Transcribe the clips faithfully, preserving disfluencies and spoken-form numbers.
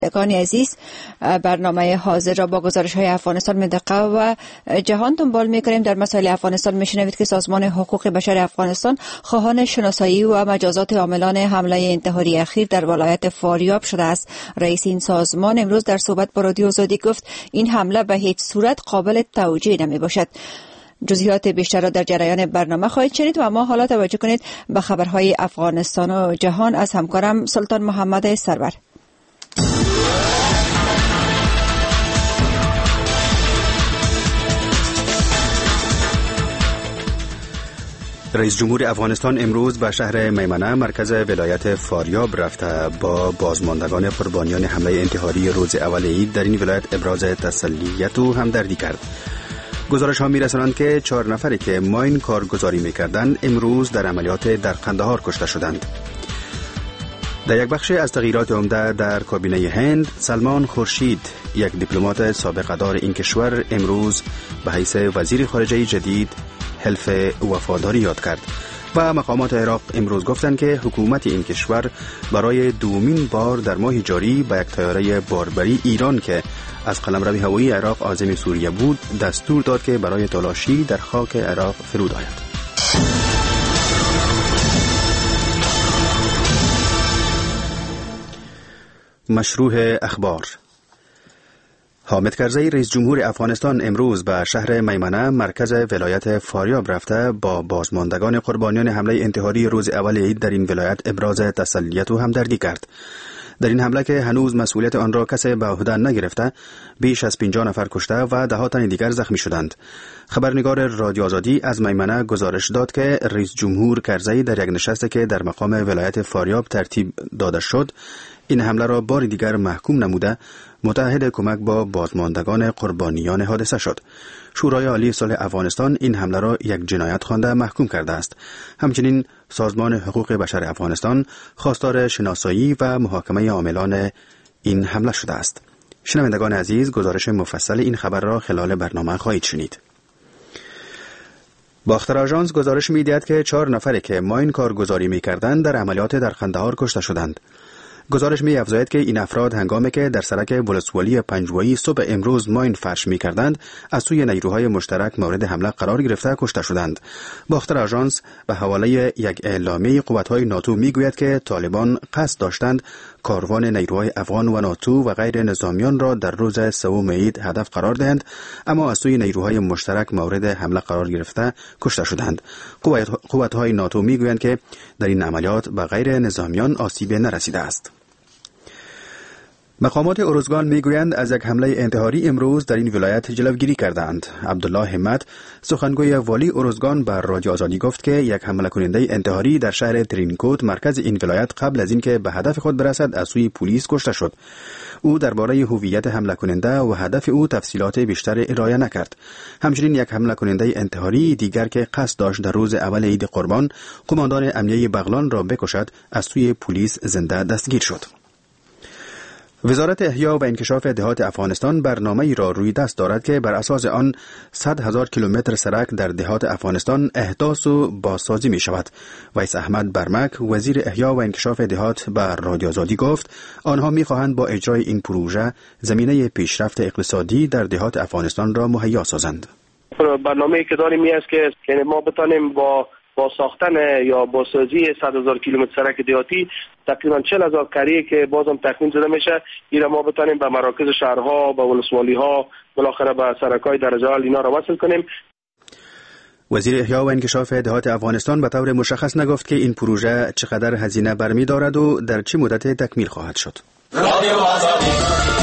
شنوندگان عزیز، برنامه حاضر را با گزارش های افغانستان منطقه و جهان دنبال می‌کنیم. در مسائل افغانستان می‌شنوید که سازمان حقوق بشر افغانستان خواهان شناسایی و مجازات عاملان حمله انتحاری اخیر در ولایت فاریاب شده است. رئیس این سازمان امروز در صحبت با رادیو آزادی گفت این حمله به هیچ صورت قابل توجیه نمی‌باشد. جزئیات بیشتر را در جریان برنامه خواهید شنید و ما حالا توجه کنید به خبرهای افغانستان و جهان از همکارم سلطان محمد سرور. رئیس جمهور افغانستان امروز به شهر میمنه مرکز ولایت فاریاب رفته با بازماندگان قربانیان حمله انتحاری روز اول عید در این ولایت ابراز تسلیت و همدردی کرد. گزارش ها می رسانند که چهار نفری که ماین کارگزاری می کردند امروز در عملیات در قندهار کشته شدند. در یک بخش از تغییرات عمده در کابینه هند، سلمان خورشید، یک دیپلمات سابق دار این کشور، امروز به حیث وزیر خارجه جدید حلف وفاداری یاد کرد و مقامات عراق امروز گفتند که حکومت این کشور برای دومین بار در ماه جاری به یک طیاره باربری ایران که از قلمرو هوایی عراق عازم سوریه بود دستور داد که برای تلاشی در خاک عراق فرود آید. مشروع اخبار. حامد کرزی رئیس جمهور افغانستان امروز به شهر میمنه مرکز ولایت فاریاب رفته با بازماندگان قربانیان حمله انتحاری روز اول عید در این ولایت ابراز تسلیت و همدردی کرد. در این حمله که هنوز مسئولیت آن را کسی به عهده نگرفته، بیش از پنجاه نفر کشته و ده ها تن دیگر زخمی شدند. خبرنگار رادیو آزادی از میمنه گزارش داد که رئیس جمهور کرزی در یک نشستی که در مقام ولایت فاریاب ترتیب داده شد، این حمله را بار دیگر محکوم نموده متحد کمک با بازماندگان قربانیان حادثه شد. شورای عالی صلح افغانستان این حمله را یک جنایت خوانده محکوم کرده است. همچنین سازمان حقوق بشر افغانستان خواستار شناسایی و محاکمه عاملان این حمله شده است. شنوندگان عزیز، گزارش مفصل این خبر را خلال برنامه خواهید شنید. باختر آژانس گزارش می‌دهد که چهار نفری که ماین کارگزاری می‌کردند در عملیات در قندهار کشته شدند. گزارش می افزاید که این افراد هنگامی که در سرک ولسوالی پنجوایی صبح امروز ماین فرش می کردند از سوی نیروهای مشترک مورد حمله قرار گرفته کشته شدند. باختر آژانس به حواله یک اعلامیه قوت‌های ناتو می گوید که طالبان قصد داشتند کاروان نیروهای افغان و ناتو و غیر نظامیان را در روز سوم عید هدف قرار دهند، اما از سوی نیروهای مشترک مورد حمله قرار گرفته کشته شدند. قوت‌های ناتو می گویند که در این عملیات به غیر نظامیان آسیب نرسیده است. مقامات ارزگان میگویند از یک حمله انتحاری امروز در این ولایت جلوگیری کردند. عبدالله همت، سخنگوی والی ارزگان، بر رادیو آزادی گفت که یک حمله کننده انتحاری در شهر ترینکوت مرکز این ولایت قبل از اینکه به هدف خود برسد از سوی پلیس کشته شد. او درباره هویت حمله کننده و هدف او تفصیلات بیشتر ارائه نکرد. همچنین یک حمله کننده انتحاری دیگر که قصد داشت در روز اول عید قربان قماندان امنیه بغلان را بکشد از سوی پلیس زنده دستگیر شد. وزارت احیا و انکشاف دهات افغانستان برنامه‌ای را روی دست دارد که بر اساس آن صد هزار کیلومتر سرک در دهات افغانستان احداث و بازسازی می شود. ویس احمد برمک، وزیر احیا و انکشاف دهات، بر رادیو آزادی گفت آنها می خواهند با اجرای این پروژه زمینه پیشرفت اقتصادی در دهات افغانستان را مهیا سازند. برنامه‌ای که داریم این است که ما بتانیم با با ساختن یا با سازی صد هزار کیلومتر سرک دیهاتی تقریبا چهل هزار قریه که بازم تکمیل زده میشه، این ما بتانیم به مراکز شهرها، به ولسوالی ها، بالاخره به سرک‌های درجه اول اینا را وصل کنیم. وزیر احیا و انکشاف دهات افغانستان به طور مشخص نگفت که این پروژه چقدر هزینه برمی دارد و در چه مدت تکمیل خواهد شد. رادیو آزادی.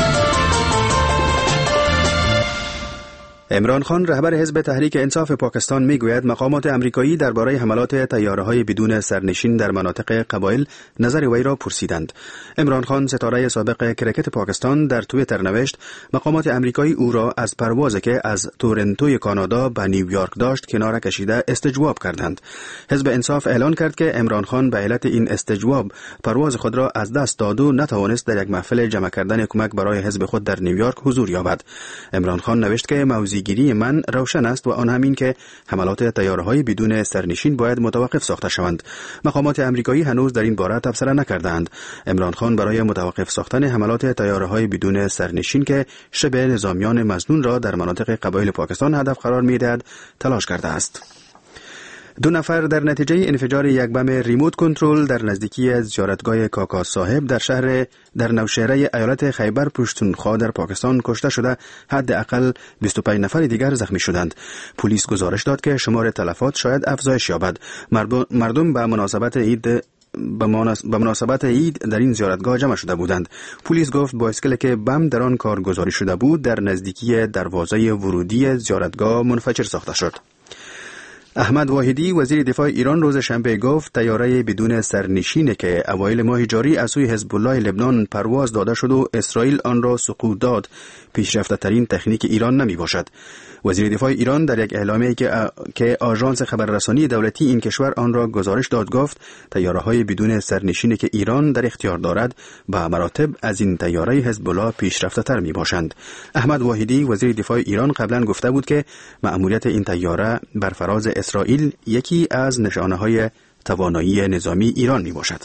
عمران خان، رهبر حزب تحریک انصاف پاکستان، میگوید مقامات امریکایی درباره حملات طیاره‌های بدون سرنشین در مناطق قبایل نظر وی را پرسیدند. عمران خان، ستاره سابق کرکت پاکستان، در توییتر نوشت مقامات امریکایی او را از پروازی که از تورنتوی کانادا به نیویورک داشت کنار کشیده استجواب کردند. حزب انصاف اعلان کرد که عمران خان به علت این استجواب پرواز خود را از دست داد و نتوانست در یک محفل جمع کردن کمک برای حزب خود در نیویورک حضور یابد. عمران خان نوشت که موضوع اندازه‌گیری من روشن است و آن همین که حملات طیاره‌های بدون سرنشین باید متوقف ساخته شوند. مقامات آمریکایی هنوز در این باره تبصره نکردند. عمران خان برای متوقف ساختن حملات طیاره‌های بدون سرنشین که شبه نظامیان مظنون را در مناطق قبایل پاکستان هدف قرار می‌دهد تلاش کرده است. دو نفر در نتیجه انفجار یک بم ریموت کنترل در نزدیکی زیارتگاه کاکا صاحب در شهر در نوشهره ایالت خیبر پشتونخوا در پاکستان کشته شده، حداقل بیست و پنج نفر دیگر زخمی شدند. پلیس گزارش داد که شمار تلفات شاید افزایش یابد. مردم به مناسبت عید به مناسبت عید در این زیارتگاه جمع شده بودند. پلیس گفت بایسکلی که بم در آن کارگزاری شده بود در نزدیکی دروازه ورودی زیارتگاه منفجر ساخته شد. احمد واحدی وزیر دفاع ایران روز شنبه گفت طیاره بدون سرنشینی که اوایل ماه جاری از سوی حزب الله لبنان پرواز داده شد و اسرائیل آن را سقوط داد پیشرفته ترین تکنیک ایران نمی باشد. وزیر دفاع ایران در یک اعلامیه که ا... که آژانس خبررسانی دولتی این کشور آن را گزارش داد گفت طیاره‌های بدون سرنشینی که ایران در اختیار دارد به مراتب از این طیاره حزب الله پیشرفته‌تر میباشند. احمد واحدی وزیر دفاع ایران قبلا گفته بود که مأموریت این طیاره بر فراز اسرائیل یکی از نشانه‌های توانایی نظامی ایران میباشد.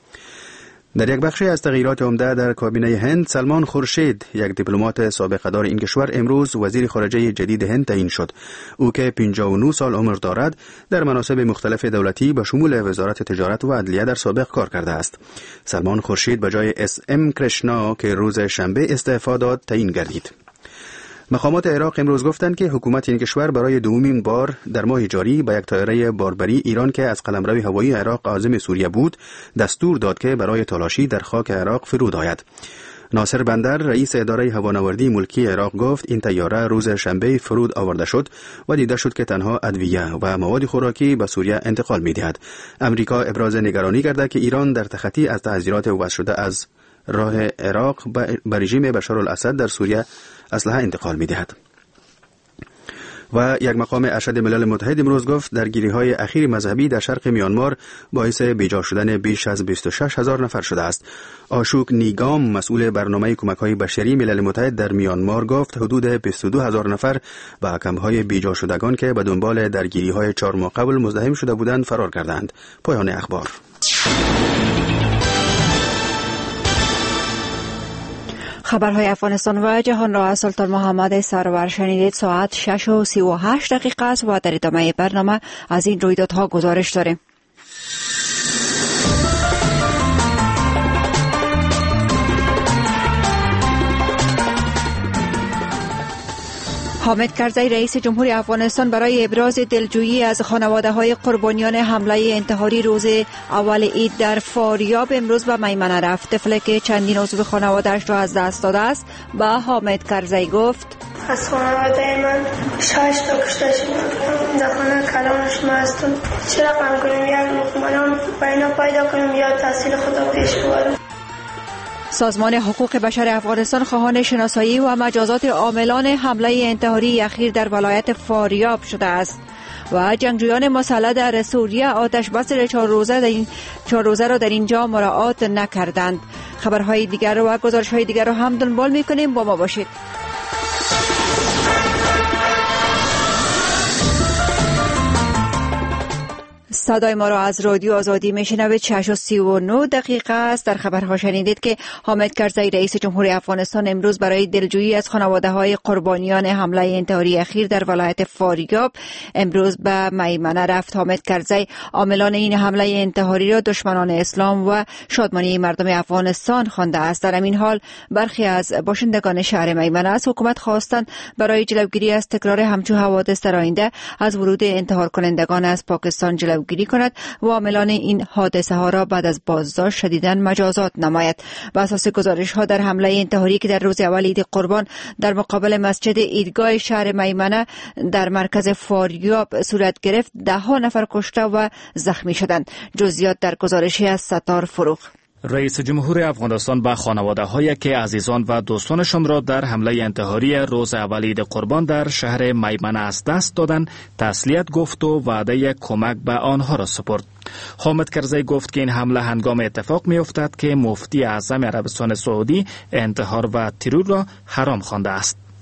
در یک بخش از تغییرات عمده در کابینه هند، سلمان خورشید، یک دیپلمات سابق دار این کشور، امروز وزیر خارجه جدید هند تعیین شد. او که پنجاه و نه سال عمر دارد، در مناصب مختلف دولتی به شمول وزارت تجارت و عدلیه در سابق کار کرده است. سلمان خورشید به جای اس ام کرشنا که روز شنبه استعفا داد تعیین گردید. مقامات عراق امروز گفتند که حکومت این کشور برای دومین بار در ماه جاری به یک طیاره باربری ایران که از قلمرو هوایی عراق عازم سوریه بود دستور داد که برای تلاشی در خاک عراق فرود آید. ناصر بندر رئیس اداره هوانوردی ملکی عراق گفت این طیاره روز شنبه فرود آورده شد و دیده شد که تنها ادویه و مواد خوراکی به سوریه انتقال می‌دهد. امریکا ابراز نگرانی کرده که ایران در تخطی از تحذیرات وضع شده از راه عراق به رژیم بشار الاسد در سوریه اسلحه انتقال می‌دهد. و یک مقام ارشد ملل متحد امروز گفت درگیری‌های اخیر مذهبی در شرق میانمار باعث بیجا شدن بیش از بیست و شش هزار نفر شده است. آشوک نیگام مسئول برنامه کمک‌های بشری ملل متحد در میانمار گفت حدود بیست و دو هزار نفر به حکم‌های بیجا شدگان که به دنبال درگیری‌های چهار ماه قبل مزاحم شده بودند فرار کردند. پایان اخبار. خبرهای افغانستان و جهان را از سلطان محمد سرور شنیدید. ساعت شش و سی و هشت دقیقه است و در ادامه برنامه از این رویدادها گزارش داریم. حامد کرزی رئیس جمهوری افغانستان برای ابراز دلجویی از خانواده‌های قربانیان حمله انتحاری روز اول عید در فاریاب امروز به میمنه رفت. طفلی که چندین عضو خانواده‌اش را از دست داده است به حامد کرزی گفت: از خانواده من شش تا کشته شدن. در خانه کلانش ما هستم. چه رقم کنیم یک مطمئنم بینا پیدا کنیم یا تحصیل خدا پیش ببرم. سازمان حقوق بشر افغانستان خواهان شناسایی و مجازات عاملان حمله انتحاری اخیر در ولایت فاریاب شده است و جنگجویان مسلح در سوریه آتش بس چهار روزه در این چهار روزه را در اینجا مراعات نکردند. خبرهای دیگر و گزارش‌های دیگر را هم دنبال می‌کنیم، با ما باشید. صدای ما را از رادیو آزادی میشنوید. شش و سی و نه دقیقه است. در خبرها شنیدید که حامد کرزی رئیس جمهوری افغانستان امروز برای دلجویی از خانواده‌های قربانیان حمله انتحاری اخیر در ولایت فاریاب امروز به میمنه رفت. حامد کرزی عاملان این حمله انتحاری را دشمنان اسلام و شادمانی مردم افغانستان خوانده است. در این حال برخی از باشندگان شهر میمنه از حکومت خواستند برای جلوگیری از تکرار همچون حوادث در آینده از ورود انتحار کنندگان از پاکستان جلوگیری کند و عاملان این حادثه ها را بعد از بازداشت شدیداً مجازات نماید. بر اساس گزارش ها در حمله انتحاری که در روز اول عید قربان در مقابل مسجد عیدگاه شهر میمنه در مرکز فاریاب صورت گرفت، ده ها نفر کشته و زخمی شدند. جزئیات در گزارشی از ستار فروغ. رئیس جمهور افغانستان به خانواده‌هایی که عزیزان و دوستانشان را در حمله انتحاری روز اول عید قربان در شهر میمنه از دست دادند تسلیت گفت و وعده کمک به آنها را سپرد. حامد کرزی گفت که این حمله هنگام اتفاق می‌افتد که مفتی اعظم عربستان سعودی انتحار و ترور را حرام خوانده است.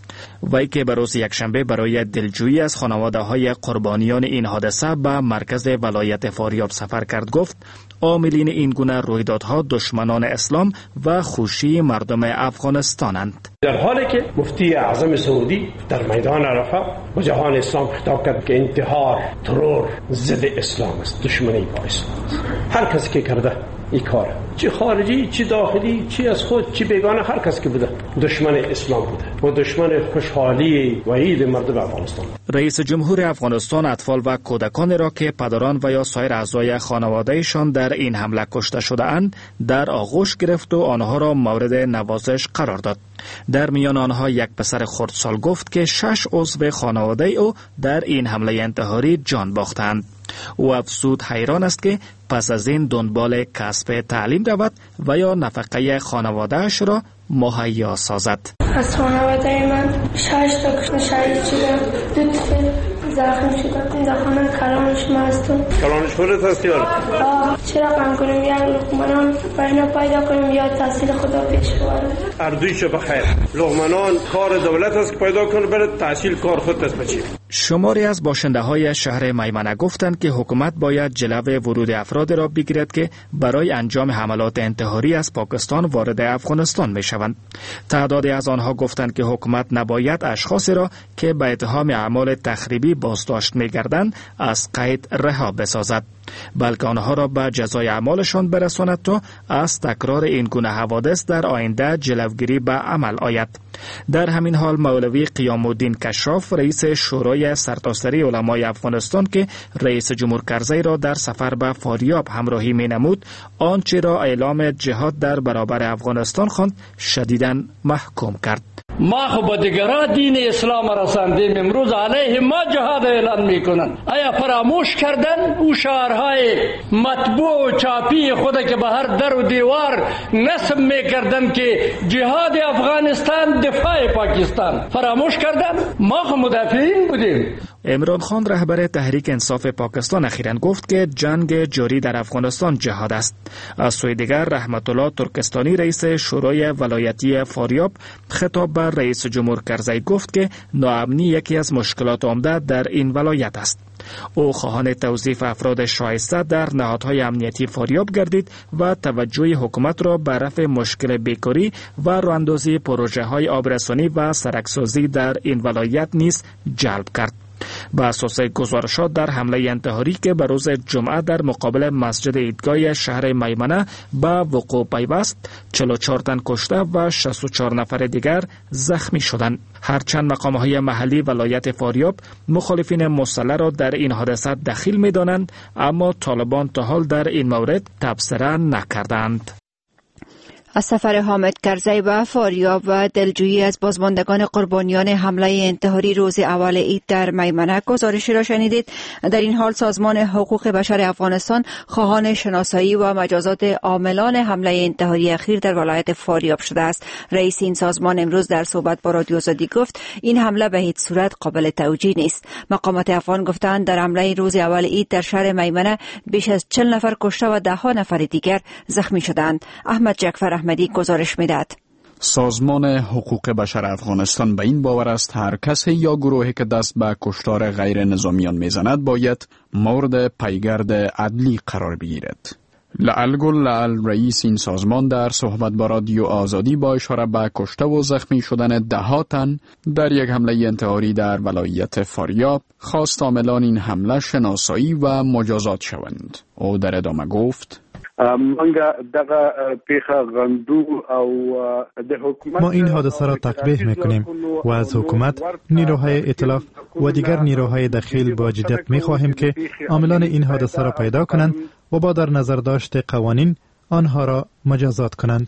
وی که به روز یکشنبه برای دلجویی از خانواده‌های قربانیان این حادثه به مرکز ولایت فاریاب سفر کرد گفت عاملین این گونه رویدادها دشمنان اسلام و خوشی مردم افغانستانند. در حالی که مفتی اعظم سعودی در میدان عرفه با جهان اسلام خطاب کرد که انتحار ترور ضد اسلام است، دشمنی با اسلام است. هر کسی که کرده این کار، چی خارجی چی داخلی، چی از خود چی بیگانه، هر کسی که بوده دشمن اسلام بوده و دشمن خوشحالی و عید مردم افغانستان. رئیس جمهور افغانستان اطفال و کودکان را که پدران و یا سایر اعضای خانوادهشان در این حمله کشته شده اند در آغوش گرفت و آنها را مورد نوازش قرار داد. در میان آنها یک پسر خردسال گفت که شش عضو خانواده او در این حمله انتحاری جان باختند. او افزود حیران است که پس از این دنبال کسب تعلیم رود و یا نفقه خانوادهش را مهیا سازد. از خانواده من شش تا شهید شدم، دو تا زخم شدم، در خانه کلانش مستم. کلانش خودت هستی؟ آه چرا قم کنیم یک لقمنان بینا پیدا کنیم یا تحصیل خدا پیش ببرم. اردویشو بخیر. لقمنان کار دولت است که پیدا کنه برای تحصیل کار خودت است بچی. شماری از باشنده های شهر میمنه گفتند که حکومت باید جلو ورود افراد را بگیرد که برای انجام حملات انتحاری از پاکستان وارد افغانستان می شوند. تعدادی از آنها گفتند که حکومت نباید اشخاصی را که به اتهام اعمال تخریبی بازداشت می گردند از قید رها بسازد، بلکه آنها را به جزای اعمالشان برساند تا از تکرار این گونه حوادث در آینده جلوگیری به عمل آید. در همین حال مولوی قیام الدین کشاف رئیس شورای سرتاسری علمای افغانستان که رئیس جمهور کرزی را در سفر به فاریاب همراهی می نمود آنچه را اعلام جهاد در برابر افغانستان خواند شدیداً محکوم کرد. ما خو به دیگران دین اسلام رساندیم، امروز علیه ما جهاد اعلان میکنن. آیا فراموش کردن او شعارهای مطبوع و چاپی خود که به هر در و دیوار نصب میکردن که جهاد افغانستان دفاع پاکستان؟ فراموش کردن؟ ما خو مدافعین بودیم. عمران خان رهبر تحریک انصاف پاکستان اخیراً گفت که جنگ جاری در افغانستان جهاد است. از سوی دیگر رحمت الله ترکستانی رئیس شورای ولایتی فاریاب خطاب به رئیس جمهور کرزی گفت که ناامنی یکی از مشکلات عمده در این ولایت است. او خواهان توظیف افراد شایسته در نهادهای امنیتی فاریاب گردید و توجه حکومت را به رفع مشکل بیکاری و راهاندازی پروژه های آبرسانی و سرکسازی در این ولایت نیز جلب کرد. بر اساس گزارشات در حمله انتحاری که به روز جمعه در مقابل مسجد عیدگاه شهر میمنه به وقوع پیوست چهل و چهار تن کشته و شصت و چهار نفر دیگر زخمی شدند. هرچند مقامهای محلی ولایت فاریاب مخالفین مسلح را در این حادثه دخیل می دانند، اما طالبان تا حال در این مورد تبصره نکردند. از سفر حامد کرزی به فاریاب و دلجویی از بازماندگان قربانیان حمله انتحاری روز اول عید در میمنه گزارشی را شنیدید. در این حال سازمان حقوق بشر افغانستان خواهان شناسایی و مجازات عاملان حمله انتحاری اخیر در ولایت فاریاب شده است. رئیس این سازمان امروز در صحبت با رادیو آزادی گفت این حمله به هیچ صورت قابل توجیه نیست. مقامات افغان گفتند در حمله روز اول عید در شهر میمنه بیش از چهل نفر کشته و ده ها نفر دیگر زخمی شدند. احمد جعفر احمدی گزارش میداد. سازمان حقوق بشر افغانستان به این باور است هر کسی یا گروهی که دست به کشتار غیر نظامیان میزند باید مورد پیگرد عدلی قرار بگیرد. لعل گل لعل رئیس این سازمان در صحبت با رادیو آزادی با اشاره به کشته و زخمی شدن ده ها تن در یک حمله انتحاری در ولایت فاریاب خواست عاملان این حمله شناسایی و مجازات شوند. او در ادامه گفت ما این حادثه را تقبیح میکنیم و از حکومت، نیروهای ائتلاف و دیگر نیروهای دخیل با جدیت میخواهیم که عاملان این حادثه را پیدا کنند و با در نظر داشت قوانین آنها را مجازات کنند.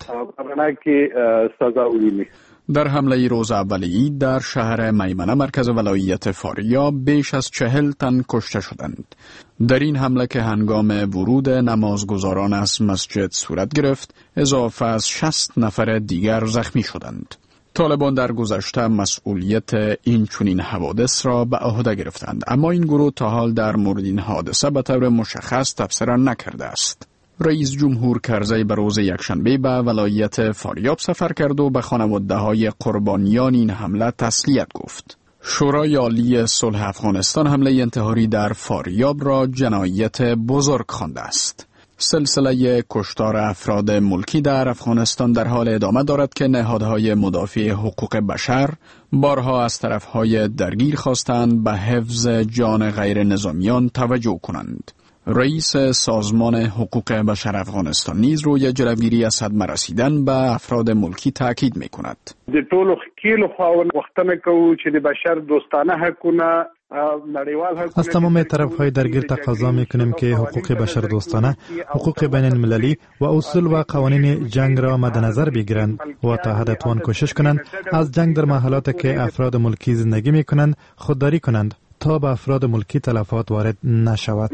در حمله روز اول عید در شهر میمنه مرکز ولایت فاریاب بیش از چهل تن کشته شدند. در این حمله که هنگام ورود نمازگزاران از مسجد صورت گرفت، اضافه از شصت نفر دیگر زخمی شدند. طالبان در گذشته مسئولیت این چنین حوادث را به عهده گرفتند، اما این گروه تا حال در مورد این حادثه به طور مشخص تبصره نکرده است. رئیس جمهور کرزی به روز یکشنبه به ولایت فاریاب سفر کرد و به خانواده‌های قربانیان این حمله تسلیت گفت. شورای عالی صلح افغانستان حمله انتحاری در فاریاب را جنایت بزرگ خوانده است. سلسله کشتار افراد ملکی در افغانستان در حال ادامه دارد که نهادهای مدافع حقوق بشر بارها از طرفهای درگیر خواستند به حفظ جان غیر نظامیان توجه کنند. رئیس سازمان حقوق بشر افغانستان نیز روی جلوگیری از صدمه رسیدن به افراد ملکی تاکید می‌کند. د ټولو خېلو خواونه وختنه کوو چې د بشر دوستانه حقونه از تمام طرف‌های درگیر تقاضا می‌کنیم که حقوق بشر دوستانه، حقوق بین المللی و اصول و قوانین جنگ را مد نظر بگیرند و تا حد توان کوشش کنند از جنگ در محلاتی که افراد ملکی زندگی می‌کنند خودداری کنند تا به افراد ملکی تلفات وارد نشود.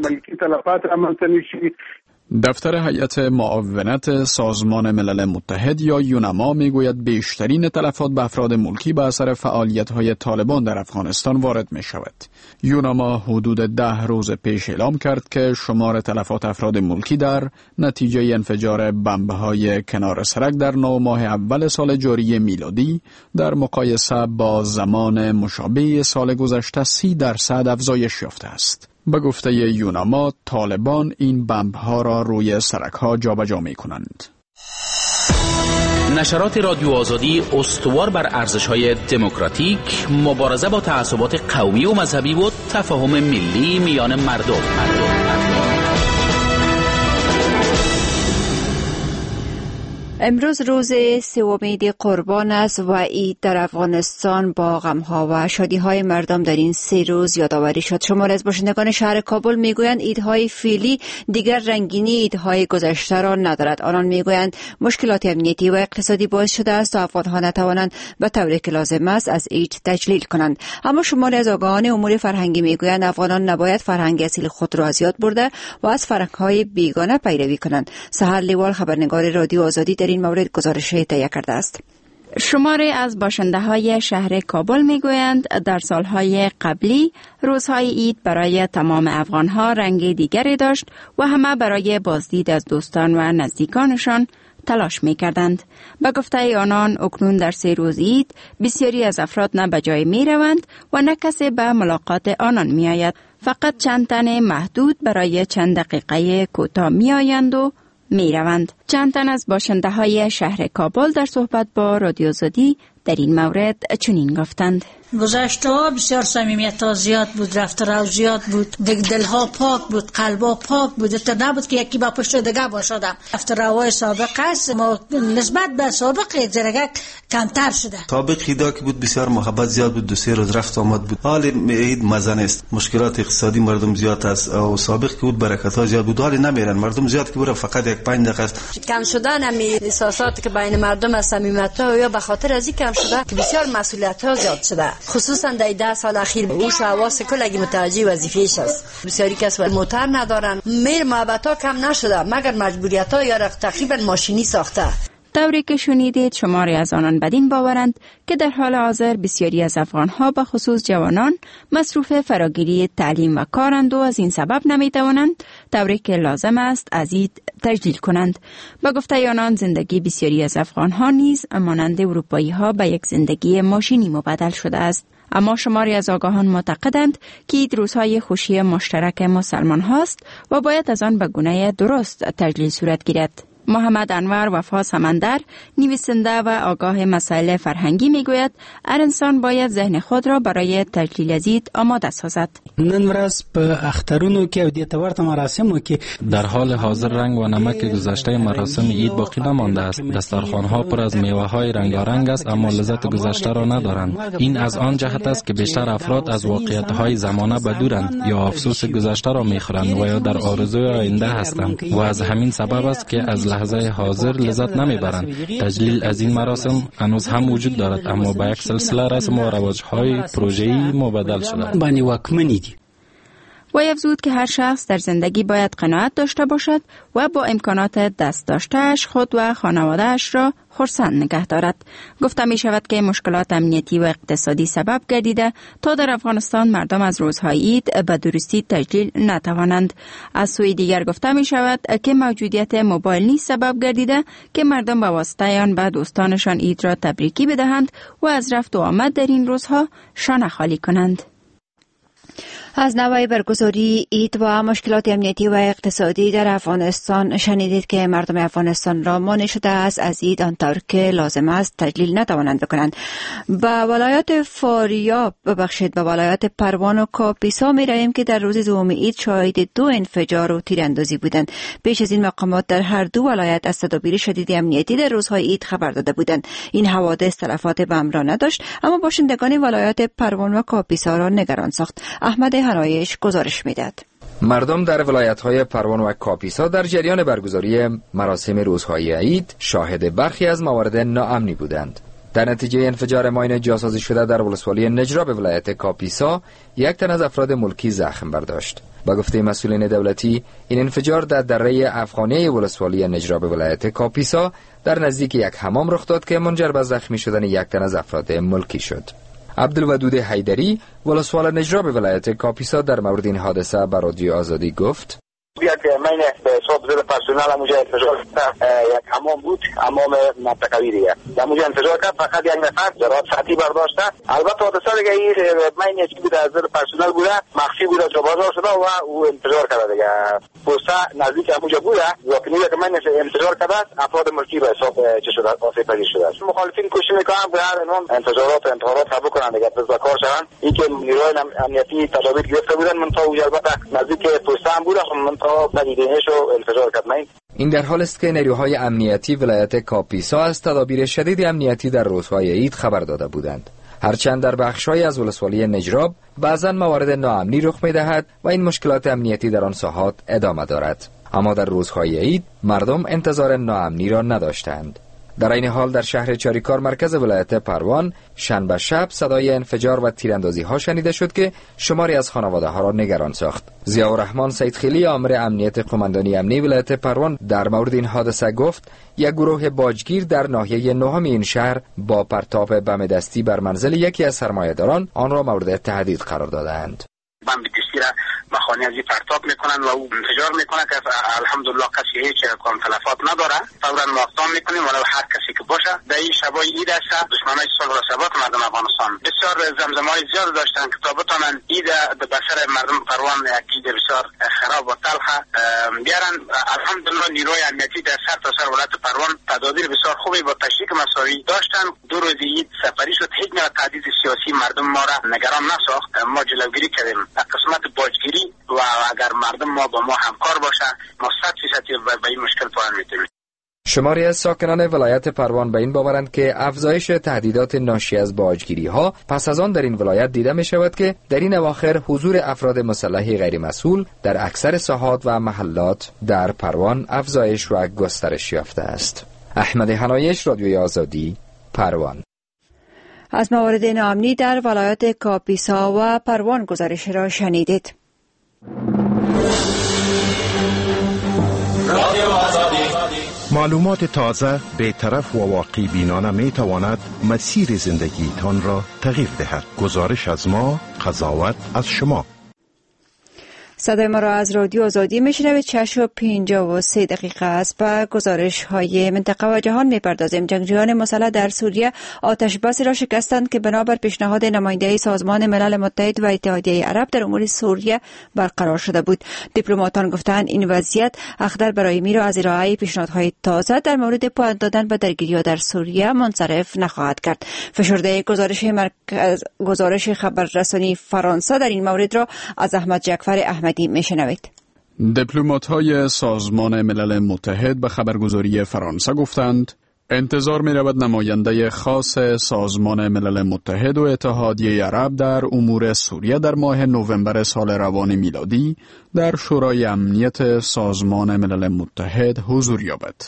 دفتر هیئت معاونت سازمان ملل متحد یا یونما میگوید بیشترین تلفات به افراد ملکی به اثر فعالیت‌های طالبان در افغانستان وارد می شود. یونما حدود ده روز پیش اعلام کرد که شمار تلفات افراد ملکی در نتیجه انفجار بمب‌های کنار سرک در نه ماه اول سال جاری میلادی در مقایسه با زمان مشابه سال گذشته سی درصد افزایش یافته است. به گفته یونما طالبان این بمب‌ها را روی سرک‌ها جابجا می‌کنند. نشرات رادیو آزادی استوار بر ارزش‌های دموکراتیک، مبارزه با تعصبات قومی و مذهبی و تفاهم ملی میان مردم. مردم. امروز روز سوم عید قربان است و عید در افغانستان با غم‌ها و شادی‌های مردم در این سه روز یادآوری شد. شماری از باشندگان شهر کابل میگویند عیدهای فعلی دیگر رنگینی عیدهای گذشته را ندارد. آنان میگویند مشکلات امنیتی و اقتصادی باعث شده است تا افغان‌ها نتوانند به طوری که لازم است از عید تجلیل کنند. اما شماری از آگاهان امور فرهنگی میگویند افغانان نباید فرهنگ اصیل خود را از یاد برده و از فرهنگ‌های بیگانه پیروی کنند. سحر لیوال خبرنگار رادیو آزادی در این مورد گزارش تهیه کرده است. شماری از باشنده های شهر کابل میگویند در سالهای قبلی روزهای عید برای تمام افغان ها رنگ دیگری داشت و همه برای بازدید از دوستان و نزدیکانشان تلاش می کردند. به گفته آنان اکنون در سه روز عید بسیاری از افراد نه به جای می روند و نه کسی به ملاقات آنان می آید. فقط چند تن محدود برای چند دقیقه کوتاه می آیند و می روند. چند تن از باشنده های شهر کابل در صحبت با رادیو آزادی در این مورد چنین گفتند. گذشته ها بسیار صمیمیت ها زیاد بود، رفت رو زیاد بود، دل ها پاک بود، قلب ها پاک بود. تا نبود که یکی با پشت دیگه باشد. رفت روای سابق است، ما نسبت به سابق درگه کمتر شده. سابق عیدا که بود بسیار محبت زیاد بود، دو سه روز رفت آمد بود. حال عید مزه نیست، مشکلات اقتصادی مردم زیاد است و سابق که بود برکت ها زیاد بود. حال نمیرن مردم زیاد که بره فقط یک پنج دقیقه است. کم شدن امی احساسات که بین مردم از صمیمیت ها یا به خاطر ازی کم شده که بسیار مسئولیت ها زیاد شده، خصوصا در ده سال اخیر اوش و حواس کلگی متوجه وظیفه‌اش است. بسیاری کس موتر ندارن، میر محبت ها کم نشده مگر مجبوریت ها یا تقریبا ماشینی ساخته. طوری که شنیدید شماری از آنان بدین باورند که در حال حاضر بسیاری از افغان‌ها به خصوص جوانان مصروف فراگیری تعلیم و کارند و از این سبب نمی‌توانند طوری که لازم است از عید تجلیل کنند. به گفته آنان زندگی بسیاری از افغان‌ها نیز مانند اروپایی‌ها به یک زندگی ماشینی مبدل شده است. اما شماری از آگاهان معتقدند که عید روزهای خوشی مشترک مسلمان هاست و باید از آن به گونه درست تجلیل صورت گیرد. محمد انور وفا سمندر نویسنده و آگاه مسائل فرهنگی میگوید هر انسان باید ذهن خود را برای تجلیل از عید آماده سازد. نن ورځ په اخترونو کې او د تورته مراسمو کې در حال حاضر رنگ و نمک گذشته مراسم عید باقی نمانده است. دسترخوان‌ها پر از میوه‌های رنگارنگ است اما لذت گذشته را ندارند. این از آن جهت است که بیشتر افراد از واقعیت‌های زمانه بدورند یا افسوس گذشته را می‌خورند و یا در آرزوی آینده هستند و از همین سبب است که از لحظه حاضر لذت نمیبرند. تجلیل از این مراسم هنوز هم وجود دارد اما به یک سلسله رسم و رواج‌های پروژه‌ای مبدل شده. وی افزود که هر شخص در زندگی باید قناعت داشته باشد و با امکانات دست داشته‌اش خود و خانواده‌اش را خرسند نگه دارد. گفته می شود که مشکلات امنیتی و اقتصادی سبب گردیده تا در افغانستان مردم از روزهای عید به درستی تجلیل نتوانند. از سوی دیگر گفته می شود که موجودیت موبایل نیز سبب گردیده که مردم به واسطه آن به دوستانشان عید را تبریکی بدهند و از رفت و آمد در این روزها شانه خالی کنند. از نوع برگزاری عید و مشکلات امنیتی و اقتصادی در افغانستان شنیدید که مردم افغانستان را مانع شده است از عید آنطور که لازم است تجلیل نتوانند بکنند. به ولایت فاریاب ببخشید به ولایت پروان و کاپیسا می رویم که در روز دوم عید شاهد دو انفجار و تیراندازی بودند. پیش از این مقامات در هر دو ولایت از تدابیر شدید امنیتی در روزهای عید خبر داده بودند. این حوادث تلفات به بم را نداشت، اما باشندگان ولایت پروان و کاپیسا را نگران ساخت. احمد هنایش گزارش میداد. مردم در ولایت‌های پروان و کاپیسا در جریان برگزاری مراسم روزهای عید شاهد برخی از موارد ناامنی بودند. در نتیجه انفجار ماین جاسازی شده در ولسوالی نجراب ولایت کاپیسا یک تن از افراد ملکی زخم برداشت. با گفته مسئولین دولتی این انفجار در دره افغانی ولسوالی نجراب ولایت کاپیسا در نزدیک یک حمام رخ داد که منجر به زخمی شدن یک تن از افراد ملکی شد. عبدالودود حیدری ولسوال نجراب ولایت کاپیسا در مورد این حادثه به رادیو آزادی گفت: یک مین به حساب زیر پرسونل همونجا انتظار یک حمام بود، حمام منطقوی دیگه همونجا انتظار کرد، فقط یک نفر جرات ساعتی برداشته. البته حادثه دیگه این مین چی بود از زیر پرسونل بوده، مخفی بوده، جا بازار شده و او انتظار کرده دیگه پوسته نزدیک همونجا بوده، یعنی که من انتظار کرده افراد ملکی به حساب چه شده آسیب پذیر شده است. مخالفین کوشش میکنن به هر عنوان انتظارات و انتظارات قبول کنن دیگه تذکر شدن. این که نیروهای امنیتی تدابیر گرفته بودن، من تا البته نزدیک پوسته هم بوده، من این در حال است که نیروهای امنیتی ولایت کاپیسا از تدابیر شدید امنیتی در روزهای عید خبر داده بودند. هرچند در بخش‌های از ولسوالی نجراب بعضاً موارد ناامنی رخ می‌دهد و این مشکلات امنیتی در آن ساحات ادامه دارد، اما در روزهای عید مردم انتظار ناامنی را نداشتند. در این حال در شهر چاریکار مرکز ولایت پروان شنبه شب صدای انفجار و تیراندازی ها شنیده شد که شماری از خانواده ها را نگران ساخت. ضیاءالرحمن سیدخیلی آمر امنیت قماندانی امنی ولایت پروان در مورد این حادثه گفت: یک گروه باجگیر در ناحیه نهم این شهر با پرتاب بم دستی بر منزل یکی از سرمایه‌داران آن را مورد تهدید قرار دادند. بم دستی را مخانی از پرتاب میکنن و او انفجار میکنه که الحمدلله کسی هیچ کم تلفات نداره. فورا مقام میکنیم ولو هر کسی که باشه. در این شبای عید است، دشمنای صلح و ثبات مردم افغانستان بسیار زمزمه‌های زیاد داشتن که تا بتونن عید به سر مردم پروان یک عید بسیار خراب و تلخ بیارن. الحمدلله نیروی امنیتی در سر تا سر ولایت پروان تدابیر بسیار خوبی با تشریک مساوی داشتن. دو روز عید سفری شد، هیچ نوع تهدید سیاسی مردم ما را نگران نساخت. ما جلوگیری کردیم قسمت باجگیری و اگر مردم ما با ما همکار باشه ما صد فیصد به این مشکل پایان می‌دهیم. شماری از ساکنان ولایت پروان به این باورند که افزایش تهدیدات ناشی از باجگیری ها پس از آن در این ولایت دیده می شود که در این اواخر حضور افراد مسلح غیر مسئول در اکثر ساحات و محلات در پروان افزایش و گسترش یافته است. احمد هنایش، رادیوی آزادی، پروان. از موارد ناامنی در ولایت کاپیسا و پروان گزارش را شنیدید. معلومات تازه، بی‌طرف و واقعی بینانه می تواند مسیر زندگی تان را تغییر دهد. گزارش از ما، قضاوت از شما. صدای ما را از رادیو آزادی میشنوید. شش و پنجاه و سه دقیقه است. به گزارش های منطقه و جهان میپردازیم. جنگجویان مسلح در سوریه آتش بسی را شکستند که بنابر پیشنهاد نماینده سازمان ملل متحد و اتحادیه عرب در امور سوریه برقرار شده بود. دیپلماتان گفتند این وضعیت اخطر برای می را از ارائه پیشنهادهای تازه در مورد پایان دادن به درگیری‌ها در سوریه منصرف نخواهد کرد. فشرده گزارش مرکز گزارش خبررسانی فرانسه در این مورد را از احمد جعفر احمد میشنوید. دیپلمات‌های سازمان ملل متحد به خبرگزاری فرانسه گفتند انتظار می‌رود نماینده خاص سازمان ملل متحد و اتحادیه عرب در امور سوریه در ماه نوامبر سال روان میلادی در شورای امنیت سازمان ملل متحد حضور یابد.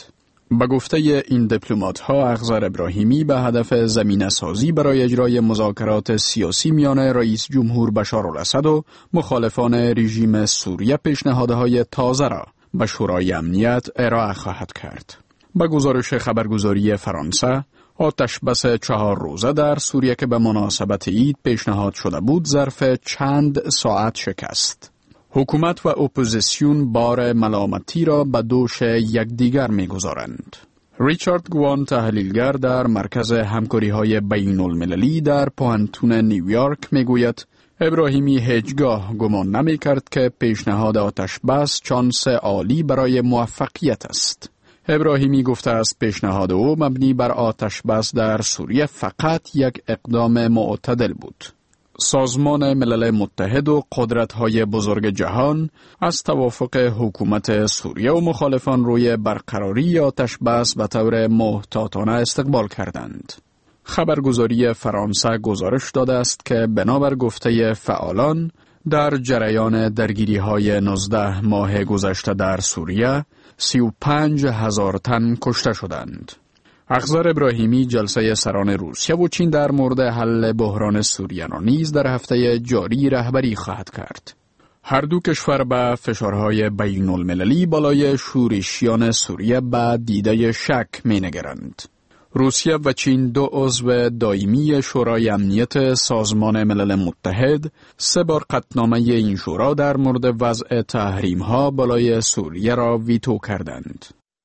به گفته این دیپلمات ها، اخضر ابراهیمی به هدف زمینه سازی برای اجرای مذاکرات سیاسی میان رئیس جمهور بشار الاسد و مخالفان رژیم سوریه پیشنهادهای تازه را به شورای امنیت ارائه خواهد کرد. به گزارش خبرگزاری فرانسه، آتش بس چهار روزه در سوریه که به مناسبت عید پیشنهاد شده بود ظرف چند ساعت شکست. حکومت و اپوزیسیون بار ملامتی را به دوش یکدیگر می‌گذارند. ریچارد گوان، تحلیلگر در مرکز همکاری‌های بین‌المللی در پوهنتون نیویورک، میگوید ابراهیمی هیچگاه گمان نمی‌کرد که پیشنهاد آتش بس شانس عالی برای موفقیت است. ابراهیمی گفته است پیشنهاد او مبنی بر آتش بس در سوریه فقط یک اقدام معتدل بود. سازمان ملل متحد و قدرت‌های بزرگ جهان از توافق حکومت سوریه و مخالفان روی برقراری آتش بس به طور محتاطانه استقبال کردند. خبرگزاری فرانسه گزارش داده است که بنابر گفته فعالان در جریان درگیری‌های نوزده ماه گذشته در سوریه سی و پنج هزار تن کشته شدند. اخضر ابراهیمی جلسه سران روسیه و چین در مورد حل بحران سوریه را نیز در هفته جاری رهبری خواهد کرد. هر دو کشور به فشارهای بین المللی بالای شورشیان سوریه به دیده شک می نگرند. روسیه و چین، دو عضو دائمی شورای امنیت سازمان ملل متحد، سه بار قطعنامه این شورا در مورد وضع تحریم ها بالای سوریه را ویتو کردند.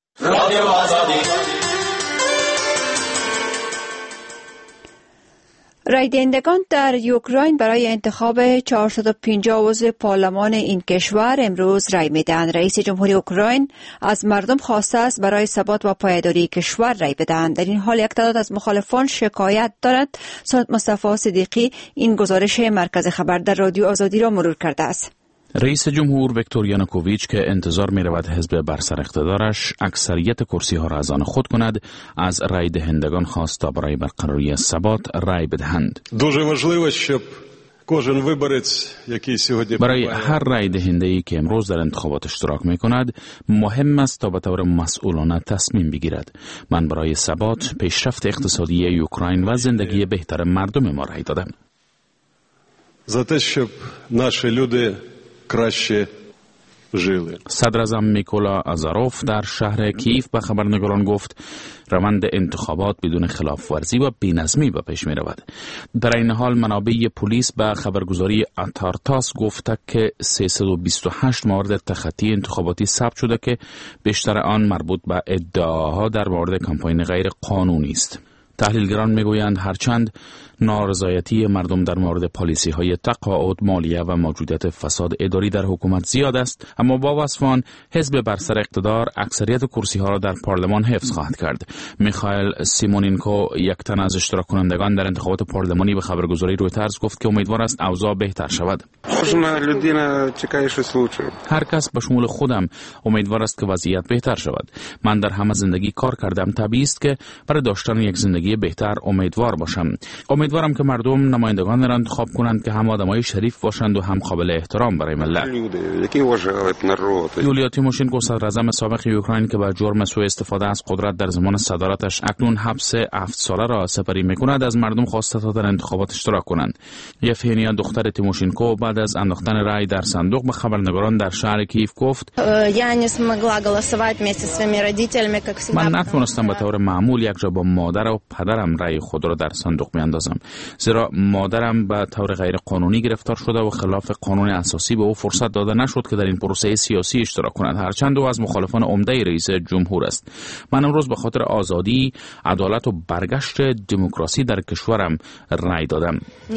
رای دهندگان در اوکراین برای انتخاب چهارصد و پنجاه عضو پارلمان این کشور امروز رای میدهند. رئیس جمهوری اوکراین از مردم خواسته است برای ثبات و پایداری کشور رای بدهند. در این حال یک تعداد از مخالفان شکایت دارند. سید مصطفی صدیقی این گزارش مرکز خبر در رادیو آزادی را مرور کرده است. رئیس جمهور ویکتور یانوکوویچ که انتظار می رود حزب بر سر اقتدارش اکثریت کرسی ها را از آن خود کند، از رای دهندگان خواست تا برای برقراری ثبات رای بدهند. برای هر رای دهنده‌ای که امروز در انتخابات اشتراک می کند مهم است تا به طور مسئولانه تصمیم بگیرد. من برای ثبات، پیشرفت اقتصادی اوکراین و زندگی بهتر مردم ما رای دادم. صدر اعظم میکولا آزاروف در شهر کیف به خبرنگاران گفت روند انتخابات بدون خلاف ورزی و بی‌نظمی به پیش می رود. در این حال منابع پلیس به خبرگزاری اتارتاس گفته که سیصد و بیست و هشت مورد تخطی انتخاباتی ثبت شده که بیشتر آن مربوط به ادعاها در مورد کمپاین غیر قانونی است. تحلیلگران میگویند هرچند نارضایتی مردم در مورد پالیسی های تقاعد، مالیه و موجودیت فساد اداری در حکومت زیاد است، اما با وصف آن حزب بر سر اقتدار اکثریت کرسی ها را در پارلمان حفظ خواهد کرد. میخائیل سیمونینکو، یک تن از اشتراک کنندگان در انتخابات پارلمانی، به خبرگزاری رویترز گفت که امیدوار است اوضاع بهتر شود. هر کس به شمول خودم امیدوار است که وضعیت بهتر شود. من در همه زندگی کار کردم، طبیعی است که برای داشتن یک زندگی بهتر امیدوار باشم. امیدوارم که مردم نمایندگان را انتخاب کنند که هم آدمای شریف باشند و هم قابل احترام برای ملت. یولیا تیموشنکو، صدر اعظم سابق اوکراین که به جرم سوء استفاده از قدرت در زمان صدارتش اکنون حبس هفت ساله را سپری می‌کند، از مردم خواسته تا در انتخابات اشتراک کنند. یفهنیا، دختر تیموشنکو، بعد از انداختن رای در صندوق به خبرنگاران در شهر کیف گفت من نتوانستم به طور معمول یک جا با مادر و پدرم رای خود را در صندوق میاندازم، زیرا مادرم به طور غیر قانونی گرفتار شده و خلاف قانون اساسی به او فرصت داده نشد که در این پروسه سیاسی اشتراک کند، هرچند او از مخالفان عمده رئیس جمهور است. من امروز به خاطر آزادی، عدالت و برگشت دموکراسی در کشورم رای دادم.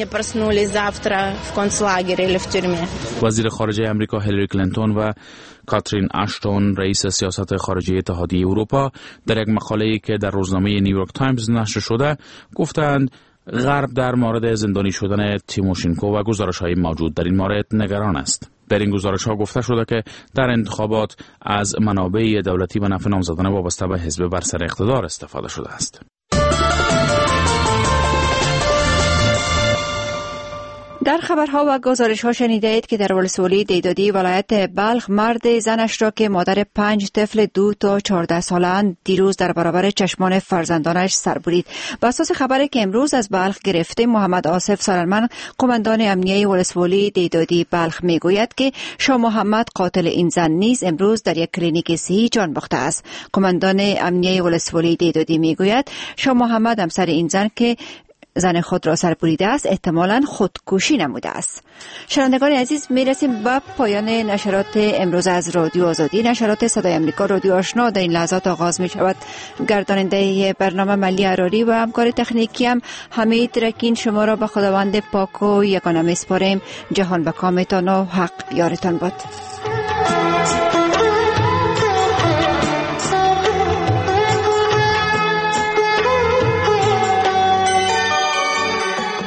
وزیر خارجه امریکا هیلاری کلینتون و کاترین اشتون، رئیس سیاست خارجی اتحادیه اروپا، در یک مقاله‌ای که در روزنامه نیویورک تایمز نشر شده گفتند غرب در مورد زندانی شدن تیموشنکو و گزارش‌های موجود در این مورد نگران است. در این گزارش‌ها گفته شده که در انتخابات از منابع دولتی به نفع نامزدان وابسته به حزب بر سر اقتدار استفاده شده است. در خبرها و گزارش‌ها شنیده اید که در ولسوالی دیدادی ولایت بلخ مرد زنش را که مادر پنج طفل دو تا چهارده ساله‌اند دیروز در برابر چشمان فرزندانش سر برید. بر اساس خبری که امروز از بلخ گرفته، محمد آصف سالرمن قماندان امنیه ولسوالی دیدادی بلخ میگوید که شاه محمد قاتل این زن نیز امروز در یک کلینیک صحی جان باخته است. قماندان امنیه ولسوالی دیدادی میگوید شاه محمد همسر این زن که زن خود را سر بریده است احتمالاً خودکشی نموده است. شنوندگان عزیز، میرسیم به پایان نشرات امروز از رادیو آزادی. نشرات صدای امریکا رادیو آشنا در این لحظات آغاز می شود. گرداننده برنامه ملی عراری و همکار تکنیکی هم حمید رکین شما را به خداوند پاک و یگانه میسپاریم. جهان به کامتان و حق یارتان باد.